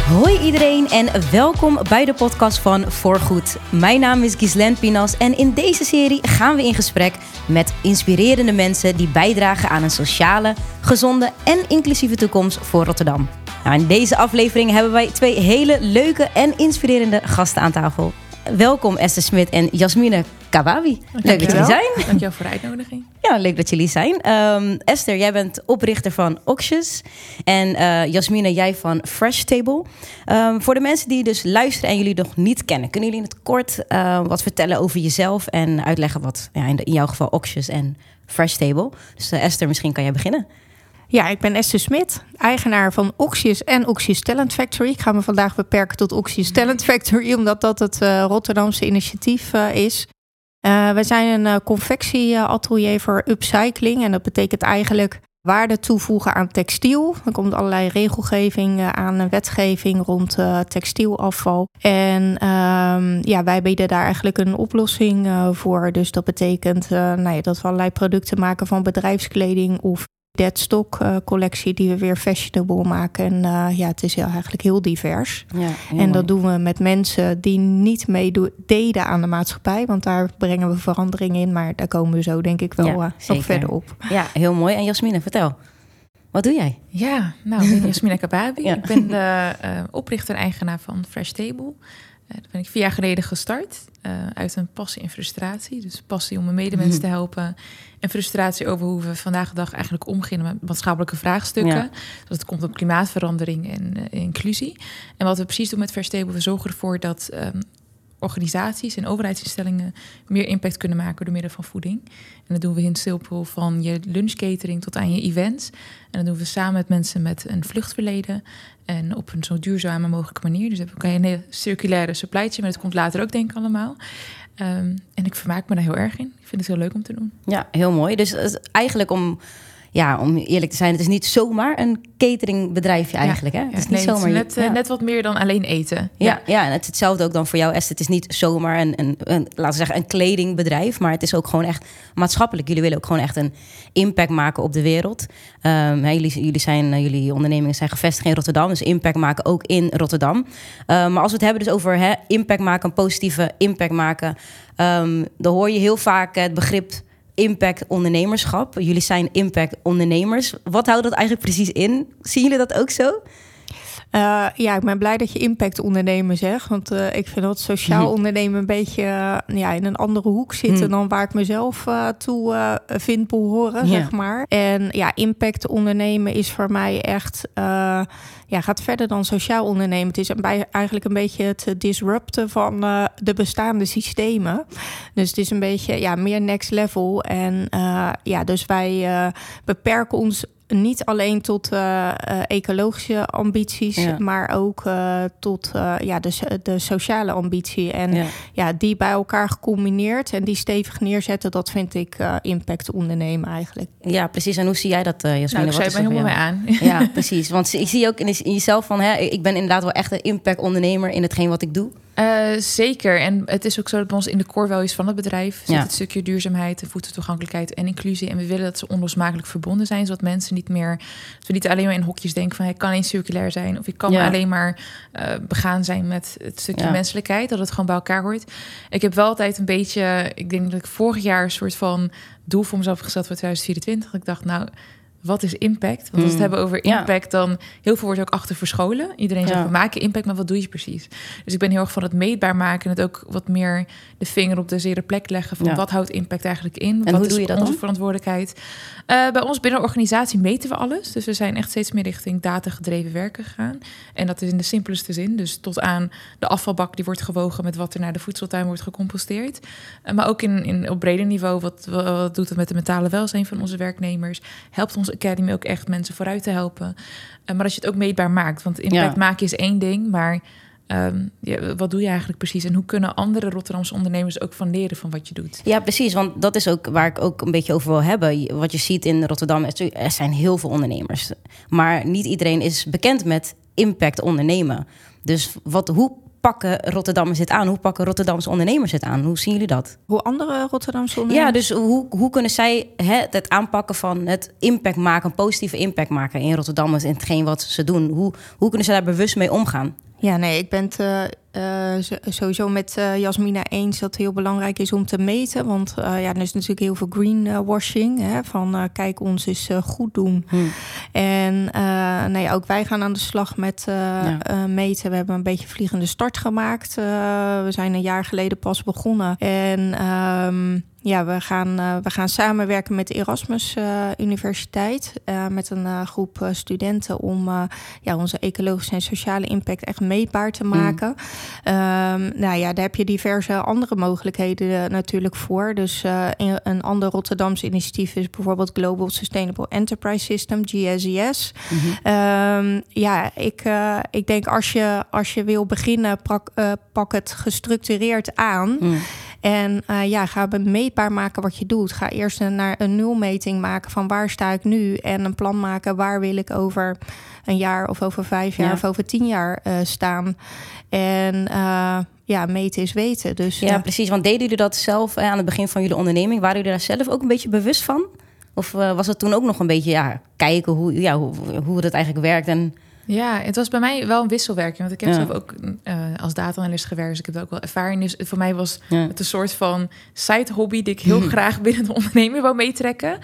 Hoi iedereen en welkom bij de podcast van Voorgoed. Mijn naam is Ghislaine Pinas en in deze serie gaan we in gesprek met inspirerende mensen die bijdragen aan een sociale, gezonde en inclusieve toekomst voor Rotterdam. Nou, in deze aflevering hebben wij 2 hele leuke en inspirerende gasten aan tafel. Welkom Esther Smit en Jasmine Kawawi. Leuk dat jullie zijn. Dankjewel voor de uitnodiging. Ja, leuk dat jullie zijn. Esther, jij bent oprichter van Oxius. En Jasmine, jij van Fresh Table. Voor de mensen die dus luisteren en jullie nog niet kennen, kunnen jullie in het kort wat vertellen over jezelf en uitleggen wat in jouw geval Oxius en Fresh Table. Dus Esther, misschien kan jij beginnen. Ja, ik ben Esther Smit, eigenaar van Oxius en Oxius Talent Factory. Ik ga me vandaag beperken tot Oxius Talent Factory, omdat dat het Rotterdamse initiatief is. Wij zijn een confectieatelier voor upcycling. En dat betekent eigenlijk waarde toevoegen aan textiel. Er komt allerlei regelgeving aan, wetgeving rond textielafval. En wij bieden daar eigenlijk een oplossing voor. Dus dat betekent dat we allerlei producten maken van bedrijfskleding of deadstock collectie die we weer fashionable maken. En het is eigenlijk heel divers. Ja, heel en dat mooi. doen we met mensen die niet meededen aan de maatschappij. Want daar brengen we verandering in. Maar daar komen we zo denk ik wel nog verder op. Ja, heel mooi. En Jasmine, vertel. Wat doe jij? Ja, ik ben Jasmine Kawawi. Ja. Ik ben de oprichter en eigenaar van Fresh Table. Dat ben ik 4 jaar geleden gestart. Uit een passie en frustratie. Dus passie om mijn medemensen te helpen. En frustratie over hoe we vandaag de dag eigenlijk omgaan met maatschappelijke vraagstukken. Ja. Dus het komt op klimaatverandering en inclusie. En wat we precies doen met Fresh Table, we zorgen ervoor dat organisaties en overheidsinstellingen meer impact kunnen maken door middel van voeding. En dat doen we heel simpel, van je lunchcatering tot aan je events. En dat doen we samen met mensen met een vluchtverleden en op een zo duurzame mogelijke manier. Dus dan kan je een hele circulaire supply chain, maar dat komt later ook denk ik allemaal. En ik vermaak me daar heel erg in. Ik vind het heel leuk om te doen. Ja, heel mooi. Dus eigenlijk om eerlijk te zijn, het is niet zomaar een cateringbedrijfje eigenlijk. Hè? Het is niet zomaar. Net wat meer dan alleen eten. Ja, en het is hetzelfde ook dan voor jou, Esther. Het is niet zomaar een laten we zeggen, een kledingbedrijf, maar het is ook gewoon echt maatschappelijk. Jullie willen ook gewoon echt een impact maken op de wereld. Jullie ondernemingen zijn gevestigd in Rotterdam, dus impact maken ook in Rotterdam. Maar als we het hebben dus over impact maken, een positieve impact maken, dan hoor je heel vaak het begrip impact ondernemerschap. Jullie zijn impact ondernemers. Wat houdt dat eigenlijk precies in? Zien jullie dat ook zo? Ik ben blij dat je impact ondernemen zegt. Want ik vind dat sociaal ondernemen een beetje in een andere hoek zitten dan waar ik mezelf toe vind behoren, zeg maar. En impact ondernemen is voor mij echt gaat verder dan sociaal ondernemen. Het is eigenlijk een beetje het disrupten van de bestaande systemen. Dus het is een beetje meer next level. En dus wij beperken ons niet alleen tot ecologische ambities, maar ook tot de sociale ambitie. En die bij elkaar gecombineerd en die stevig neerzetten, dat vind ik impact ondernemen eigenlijk. Ja, precies. En hoe zie jij dat, Jasmine? Ik sluit me helemaal mee aan. Ja, precies. Want ik zie ook in jezelf van, ik ben inderdaad wel echt een impact ondernemer in hetgeen wat ik doe. Zeker. En het is ook zo dat bij ons in de core values van het bedrijf zit het stukje duurzaamheid, voedseltoegankelijkheid en inclusie. En we willen dat ze onlosmakelijk verbonden zijn, zodat mensen niet meer, dat we niet alleen maar in hokjes denken van, ik kan alleen circulair zijn of ik kan alleen maar begaan zijn met het stukje menselijkheid, dat het gewoon bij elkaar hoort. Ik heb wel altijd een beetje, ik denk dat ik vorig jaar een soort van doel voor mezelf gesteld voor 2024. Ik dacht, wat is impact? Want als we het hebben over impact, dan heel veel wordt ook achter verscholen. Iedereen zegt, we maken impact, maar wat doe je precies? Dus ik ben heel erg van het meetbaar maken en het ook wat meer de vinger op de zere plek leggen van wat houdt impact eigenlijk in? En wat hoe doe je dat onze dan? Verantwoordelijkheid? Bij ons binnen de organisatie meten we alles. Dus we zijn echt steeds meer richting datagedreven werken gegaan. En dat is in de simpelste zin. Dus tot aan de afvalbak die wordt gewogen met wat er naar de voedseltuin wordt gecomposteerd. Maar ook op breder niveau, wat doet het met de mentale welzijn van onze werknemers? Helpt onze Academy ook echt mensen vooruit te helpen? Maar als je het ook meetbaar maakt. Want impact maken is één ding, maar wat doe je eigenlijk precies? En hoe kunnen andere Rotterdamse ondernemers ook van leren van wat je doet? Ja, precies. Want dat is ook waar ik ook een beetje over wil hebben. Wat je ziet in Rotterdam, er zijn heel veel ondernemers. Maar niet iedereen is bekend met impact ondernemen. Dus hoe pakken Rotterdammers dit aan? Hoe pakken Rotterdamse ondernemers het aan? Hoe zien jullie dat? Hoe andere Rotterdamse ondernemers? Ja, dus hoe kunnen zij het aanpakken van het impact maken, een positieve impact maken in Rotterdammers in hetgeen wat ze doen? Hoe kunnen ze daar bewust mee omgaan? Ja, nee, ik ben het sowieso met Jasmina eens dat het heel belangrijk is om te meten. Want er is natuurlijk heel veel greenwashing. Van kijk, ons is goed doen. En ook wij gaan aan de slag met meten. We hebben een beetje vliegende start gemaakt. We zijn een jaar geleden pas begonnen. En we gaan samenwerken met de Erasmus Universiteit. Met een groep studenten om onze ecologische en sociale impact echt meetbaar te maken. Daar heb je diverse andere mogelijkheden natuurlijk voor. Dus een ander Rotterdams initiatief is bijvoorbeeld Global Sustainable Enterprise System, GSES. Ik denk als je wil beginnen, pak het gestructureerd aan. En ga meetbaar maken wat je doet. Ga eerst naar een nulmeting maken van waar sta ik nu. En een plan maken waar wil ik over een jaar of over 5 jaar of over 10 jaar staan. En meten is weten. Dus, ja, precies. Want deden jullie dat zelf aan het begin van jullie onderneming? Waren jullie daar zelf ook een beetje bewust van? Of was het toen ook nog een beetje kijken hoe het eigenlijk werkt en... Ja, het was bij mij wel een wisselwerking. Want ik heb zelf ook als data-analyst gewerkt. Dus ik heb er ook wel ervaring. Dus voor mij was het een soort van side-hobby... die ik heel graag binnen de onderneming wou meetrekken.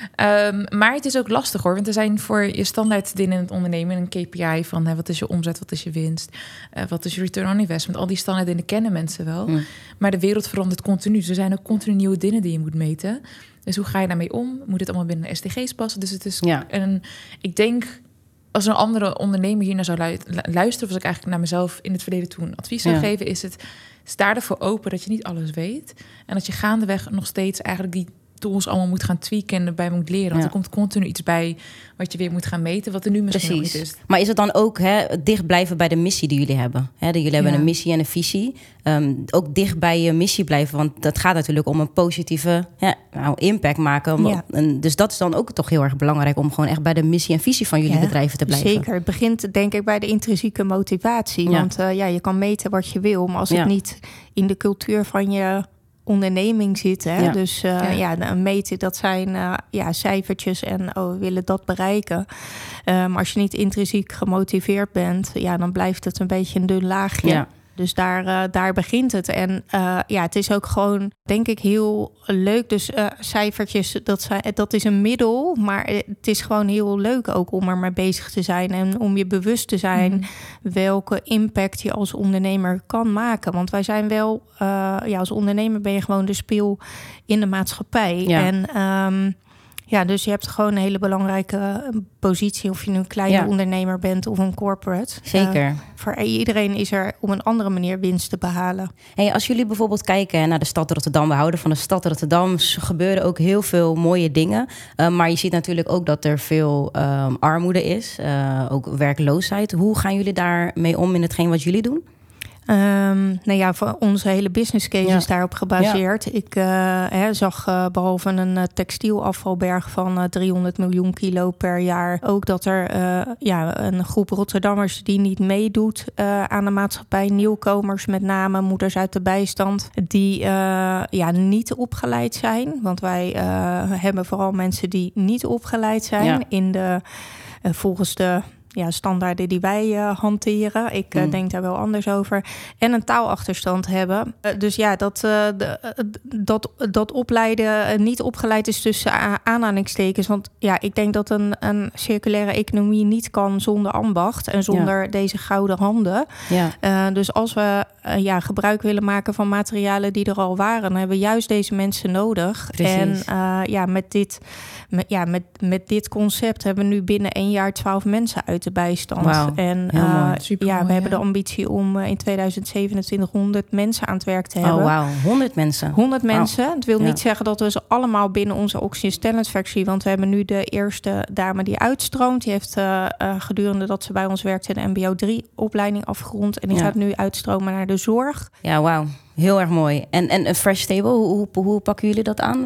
Maar het is ook lastig hoor. Want er zijn voor je standaard dingen in het ondernemen... een KPI van wat is je omzet, wat is je winst... wat is je return on investment. Al die standaard dingen kennen mensen wel. Maar de wereld verandert continu. Dus er zijn ook continu nieuwe dingen die je moet meten. Dus hoe ga je daarmee om? Moet het allemaal binnen de SDG's passen? Dus het is ik denk... Als een andere ondernemer hier naar zou luisteren... of als ik eigenlijk naar mezelf in het verleden toen advies zou geven... is het, sta ervoor open dat je niet alles weet... en dat je gaandeweg nog steeds eigenlijk die tools allemaal moet gaan tweaken... en erbij moet leren. Want er komt continu iets bij wat je weer moet gaan meten... wat er nu misschien nog niet is. Maar is het dan ook dicht blijven bij de missie die jullie hebben? Jullie hebben een missie en een visie. Ook dicht bij je missie blijven. Want dat gaat natuurlijk om een positieve impact maken. Dus dat is dan ook toch heel erg belangrijk... om gewoon echt bij de missie en visie van jullie bedrijven te blijven. Zeker. Het begint denk ik bij de intrinsieke motivatie. Want je kan meten wat je wil... maar als het niet in de cultuur van je... onderneming zit. Dus meten, dat zijn cijfertjes en we willen dat bereiken. Maar als je niet intrinsiek gemotiveerd bent, dan blijft het een beetje een dun laagje. Ja. Dus daar begint het. En het is ook gewoon, denk ik, heel leuk. Dus cijfertjes, dat is een middel. Maar het is gewoon heel leuk ook om er mee bezig te zijn. En om je bewust te zijn welke impact je als ondernemer kan maken. Want wij zijn wel, als ondernemer ben je gewoon de speel in de maatschappij. Ja. En dus je hebt gewoon een hele belangrijke positie... of je nu een kleine ondernemer bent of een corporate. Zeker. Voor iedereen is er op een andere manier winst te behalen. Hey, als jullie bijvoorbeeld kijken naar de stad Rotterdam... we houden van de stad Rotterdam, gebeuren ook heel veel mooie dingen. Maar je ziet natuurlijk ook dat er veel armoede is. Ook werkloosheid. Hoe gaan jullie daarmee om in hetgeen wat jullie doen? Voor onze hele business case is daarop gebaseerd. Ja. Ik zag behalve een textielafvalberg van 300 miljoen kilo per jaar... ook dat er een groep Rotterdammers die niet meedoet aan de maatschappij. Nieuwkomers, met name moeders uit de bijstand... die niet opgeleid zijn. Want wij hebben vooral mensen die niet opgeleid zijn... in de volgens de... standaarden die wij hanteren. Ik denk daar wel anders over. En een taalachterstand hebben. Dat opleiden niet opgeleid is tussen aanhalingstekens. Want ik denk dat een circulaire economie niet kan zonder ambacht. En zonder deze gouden handen. Ja. Dus als we gebruik willen maken van materialen die er al waren... dan hebben we juist deze mensen nodig. Precies. En met dit concept hebben we nu binnen 1 jaar 12 mensen uit de bijstand. Wow, en we hebben de ambitie om in 2027 100 mensen aan het werk te hebben. Oh, wauw. 100 mensen. 100 mensen. Het wil niet zeggen dat we ze allemaal binnen onze Oxygen Talent Factory... want we hebben nu de eerste dame die uitstroomt. Die heeft gedurende dat ze bij ons werkte de MBO 3-opleiding afgerond. En die gaat nu uitstromen naar de zorg. Ja, wauw. Heel erg mooi. En Fresh Stable, hoe pakken jullie dat aan?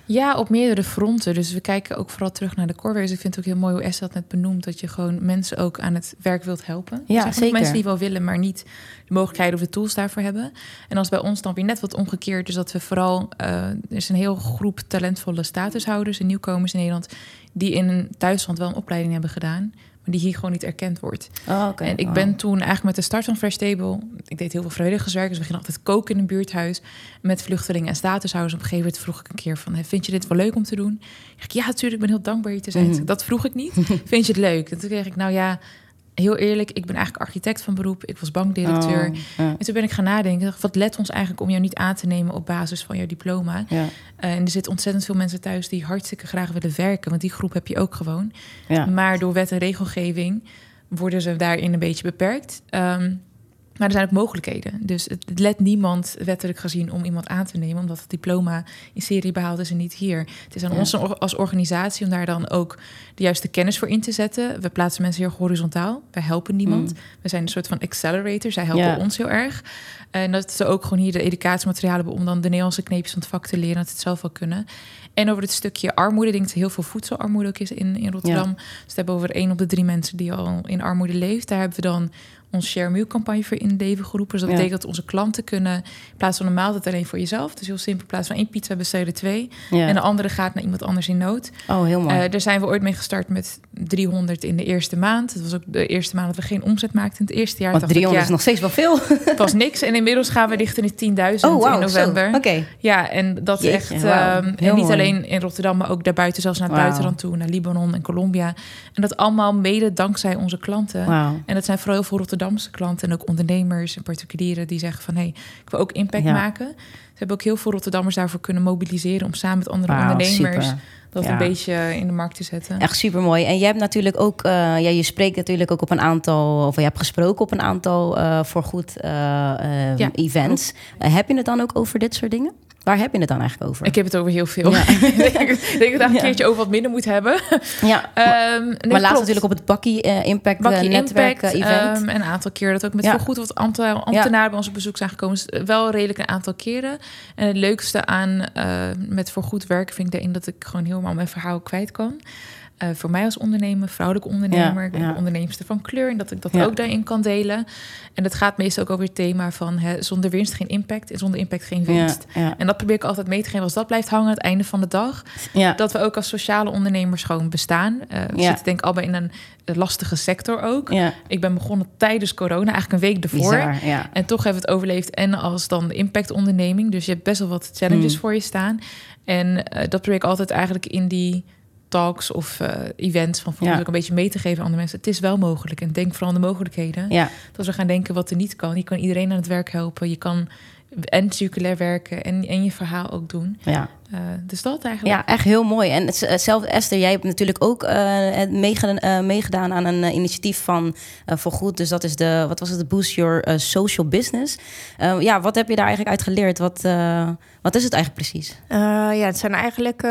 Ja, op meerdere fronten. Dus we kijken ook vooral terug naar de core values. Ik vind het ook heel mooi hoe Esther dat net benoemt, dat je gewoon mensen ook aan het werk wilt helpen. Ja, zeker. Mensen die wel willen, maar niet de mogelijkheden of de tools daarvoor hebben. En als bij ons dan weer net wat omgekeerd, dus dat we vooral... er is een heel groep talentvolle statushouders en nieuwkomers in Nederland die in een thuisland wel een opleiding hebben gedaan, maar die hier gewoon niet erkend wordt. En ik ben toen eigenlijk met de start van Fresh Table... Ik deed heel veel vrijwilligerswerk, dus we gingen altijd koken in een buurthuis met vluchtelingen en statushouders. Op een gegeven moment vroeg ik een keer van, vind je dit wel leuk om te doen? Ik ja, natuurlijk, ik ben heel dankbaar hier te zijn. Dat vroeg ik niet. Vind je het leuk? En toen kreeg ik, nou ja, heel eerlijk, ik ben eigenlijk architect van beroep. Ik was bankdirecteur. En toen ben ik gaan nadenken, wat let ons eigenlijk om jou niet aan te nemen op basis van jouw diploma? Ja. En er zitten ontzettend veel mensen thuis die hartstikke graag willen werken, want die groep heb je ook gewoon. Ja. Maar door wet en regelgeving worden ze daarin een beetje beperkt. Maar er zijn ook mogelijkheden. Dus het let niemand wettelijk gezien om iemand aan te nemen, omdat het diploma in serie behaald is en niet hier. Het is aan ons als organisatie om daar dan ook de juiste kennis voor in te zetten. We plaatsen mensen heel horizontaal. Wij helpen niemand. We zijn een soort van accelerator. Zij helpen ons heel erg. En dat ze ook gewoon hier de educatiematerialen hebben om dan de Nederlandse kneepjes van het vak te leren, dat ze het zelf wel kunnen. En over het stukje armoede, ik denk dat er heel veel voedselarmoede ook is in Rotterdam. Ja. Dus we hebben over 1 op de 3 mensen die al in armoede leeft. Daar hebben we dan onze Share Meal campagne voor in het leven geroepen. Dus dat betekent dat onze klanten kunnen, in plaats van een maaltijd alleen voor jezelf, dus heel simpel, in plaats van 1 pizza besteden 2. Ja. En de andere gaat naar iemand anders in nood. Oh, heel mooi. Daar zijn we ooit mee gestart met 300 in de eerste maand. Het was ook de eerste maand dat we geen omzet maakten in het eerste jaar. Want 300 is nog steeds wel veel. Het was niks. En inmiddels gaan we richting de 10.000 in november. Okay. Ja, en dat is echt... en niet mooi. Alleen in Rotterdam, maar ook daarbuiten, zelfs naar het buitenland toe, naar Libanon en Colombia. En dat allemaal mede dankzij onze klanten. Wow. En dat zijn vooral heel veel Rotterdamse klanten en ook ondernemers en particulieren die zeggen van, ik wil ook impact maken. Ze hebben ook heel veel Rotterdammers daarvoor kunnen mobiliseren om samen met andere ondernemers dat een beetje in de markt te zetten. Echt super mooi. En jij hebt natuurlijk ook, je spreekt natuurlijk ook op een aantal, of je hebt gesproken op een aantal voorgoed events. Heb je het dan ook over dit soort dingen? Waar heb je het dan eigenlijk over? Ik heb het over heel veel. Ja. ik denk dat ik daar een keertje over wat minder moet hebben. Ja, maar laatst natuurlijk op het Bakkie Impact netwerk event. Een aantal keer dat ook met veel goed wat ambtenaren bij ons op bezoek zijn gekomen. Dus wel redelijk een aantal keren. En het leukste aan met voor goed werken vind ik daarin dat ik gewoon helemaal mijn verhaal kwijt kan. Voor mij als ondernemer, vrouwelijke ondernemer, onderneemster van kleur, en dat ik dat ook daarin kan delen. En dat gaat meestal ook over het thema van zonder winst geen impact en zonder impact geen winst. Ja. En dat probeer ik altijd mee te geven als dat blijft hangen aan het einde van de dag. Ja. Dat we ook als sociale ondernemers gewoon bestaan. We zitten denk ik allebei in een lastige sector ook. Ja. Ik ben begonnen tijdens corona, eigenlijk een week ervoor. Bizar, ja. En toch hebben we het overleefd. En als dan de impactonderneming. Dus je hebt best wel wat challenges voor je staan. En dat probeer ik altijd eigenlijk in die talks of events van ook een beetje mee te geven aan de mensen. Het is wel mogelijk. En denk vooral aan de mogelijkheden. Ja. Dat we gaan denken wat er niet kan. Je kan iedereen aan het werk helpen. Je kan en circulair werken en je verhaal ook doen. Ja. Dus dat eigenlijk. Ja, echt heel mooi. En zelf, Esther, jij hebt natuurlijk ook meegedaan aan een initiatief van Voorgoed. Dus dat is de Boost Your Social Business. Wat heb je daar eigenlijk uit geleerd? Wat is het eigenlijk precies? Het zijn eigenlijk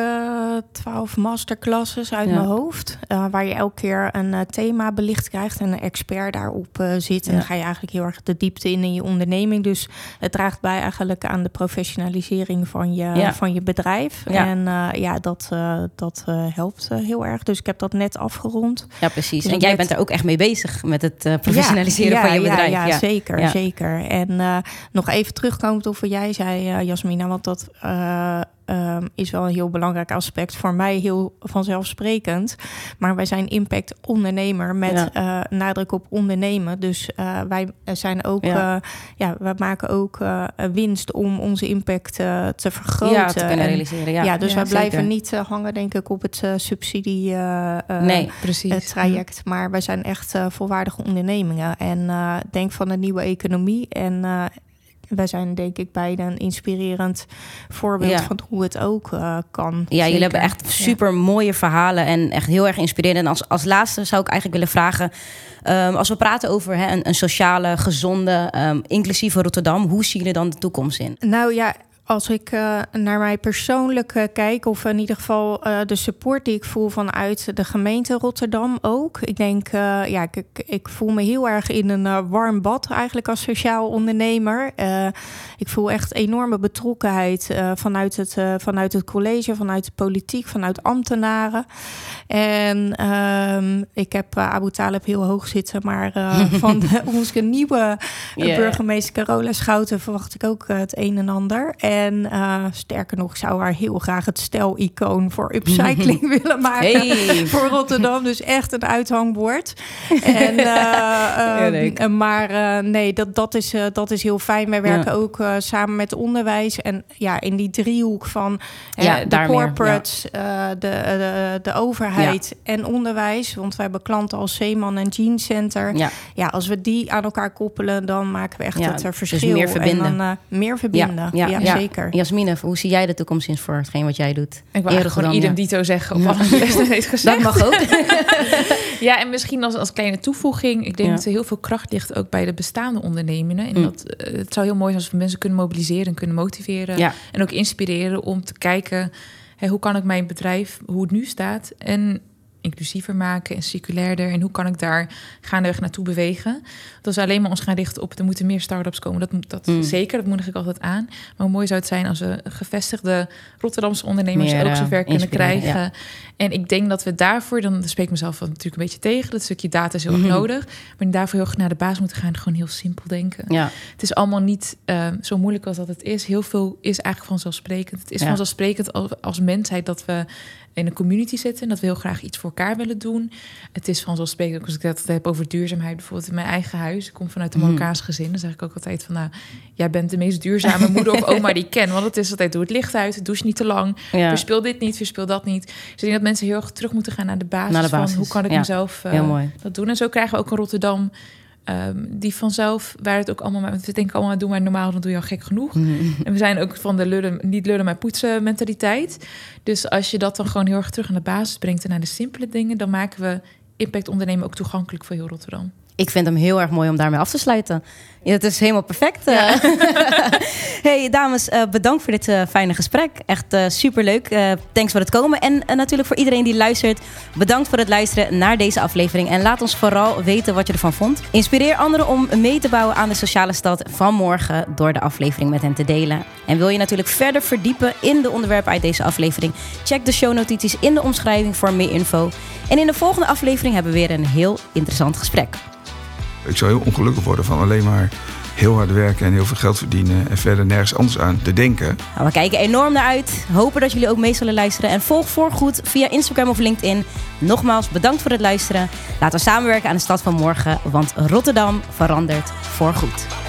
12 masterclasses uit mijn hoofd. Waar je elke keer een thema belicht krijgt en een expert daarop zit. En dan ga je eigenlijk heel erg de diepte in je onderneming. Dus het draagt bij eigenlijk aan de professionalisering van je bedrijf. Ja. En dat helpt heel erg. Dus ik heb dat net afgerond. Ja, precies. Dus en jij bent er ook echt mee bezig met het professionaliseren van je bedrijf. Ja, zeker. En nog even terugkomend op wat jij zei, Jasmina, want dat is wel een heel belangrijk aspect. Voor mij heel vanzelfsprekend. Maar wij zijn impact ondernemer met nadruk op ondernemen. Dus wij zijn ook, wij maken ook winst om onze impact te vergroten. Ja, te kunnen realiseren. Dus wij blijven niet hangen, denk ik, op het subsidie traject. Maar wij zijn echt volwaardige ondernemingen. En denk van een nieuwe economie. En wij zijn denk ik beide een inspirerend voorbeeld van hoe het ook kan. Ja, jullie hebben echt super mooie verhalen en echt heel erg inspirerend. En als laatste zou ik eigenlijk willen vragen, als we praten over een sociale, gezonde, inclusieve Rotterdam, hoe zien jullie dan de toekomst in? Nou ja, Als ik naar mij persoonlijk kijk, of in ieder geval de support die ik voel vanuit de gemeente Rotterdam ook. Ik denk, ik voel me heel erg in een warm bad eigenlijk als sociaal ondernemer. Ik voel echt enorme betrokkenheid vanuit het college, vanuit de politiek, vanuit ambtenaren. En ik heb Abu Taleb heel hoog zitten, maar van onze nieuwe burgemeester Carola Schouten verwacht ik ook het een en ander. En sterker nog, ik zou haar heel graag het stel-icoon voor upcycling willen maken voor Rotterdam. Dus echt een uithangbord. Dat is heel fijn. Wij werken ook samen met onderwijs. En in die driehoek van de corporates, de overheid en onderwijs. Want we hebben klanten als Zeeman en Jean Center. Ja, als we die aan elkaar koppelen, dan maken we echt het verschil. Dus meer verbinden. En dan meer verbinden. Ja, zeker. Jasmine, hoe zie jij de toekomst in voor hetgeen wat jij doet? Ik wil gewoon idem dito zeggen op alles heeft gezegd. Dat mag ook. Ja, en misschien als kleine toevoeging. Ik denk dat er heel veel kracht ligt ook bij de bestaande ondernemingen. En het zou heel mooi zijn als we mensen kunnen mobiliseren, kunnen motiveren. En ook inspireren om te kijken, hoe kan ik mijn bedrijf, hoe het nu staat, en inclusiever maken en circulairder. En hoe kan ik daar gaandeweg naartoe bewegen? Dat we alleen maar ons gaan richten op, er moeten meer start-ups komen. Dat zeker, dat moedig ik altijd aan. Maar hoe mooi zou het zijn als we gevestigde Rotterdamse ondernemers ook zover kunnen krijgen. Ja. En ik denk dat we daarvoor, dan spreek ik mezelf natuurlijk een beetje tegen, dat stukje data is heel erg nodig. Maar daarvoor heel erg naar de baas moeten gaan, gewoon heel simpel denken. Ja. Het is allemaal niet zo moeilijk als dat het is. Heel veel is eigenlijk vanzelfsprekend. Het is vanzelfsprekend als mensheid dat we in een community zitten en dat we heel graag iets voor elkaar willen doen. Het is vanzelfsprekend, als ik het heb over duurzaamheid, bijvoorbeeld in mijn eigen huis. Ik kom vanuit een Marokkaans gezin, dan zeg ik ook altijd van, jij bent de meest duurzame moeder of oma die ik ken. Want het is altijd, doe het licht uit, douche niet te lang, verspil dit niet, verspil dat niet. Dus ik denk dat mensen heel erg terug moeten gaan naar de basis. Van hoe kan ik mezelf dat doen. En zo krijgen we ook in Rotterdam die vanzelf, waar het ook allemaal, we denken allemaal, doe maar normaal, dan doe je al gek genoeg. En we zijn ook van de niet lullen maar poetsen mentaliteit. Dus als je dat dan gewoon heel erg terug aan de basis brengt en naar de simpele dingen, dan maken we impact ondernemen ook toegankelijk voor heel Rotterdam. Ik vind hem heel erg mooi om daarmee af te sluiten. Ja, het is helemaal perfect. Ja. Hey dames, bedankt voor dit fijne gesprek. Echt superleuk. Thanks voor het komen. En natuurlijk voor iedereen die luistert. Bedankt voor het luisteren naar deze aflevering. En laat ons vooral weten wat je ervan vond. Inspireer anderen om mee te bouwen aan de sociale stad van morgen door de aflevering met hen te delen. En wil je natuurlijk verder verdiepen in de onderwerpen uit deze aflevering? Check de shownotities in de omschrijving voor meer info. En in de volgende aflevering hebben we weer een heel interessant gesprek. Ik zou heel ongelukkig worden van alleen maar heel hard werken en heel veel geld verdienen en verder nergens anders aan te denken. Nou, we kijken enorm naar uit. Hopen dat jullie ook mee zullen luisteren. En volg Voorgoed via Instagram of LinkedIn. Nogmaals, bedankt voor het luisteren. Laten we samenwerken aan de stad van morgen, want Rotterdam verandert voorgoed.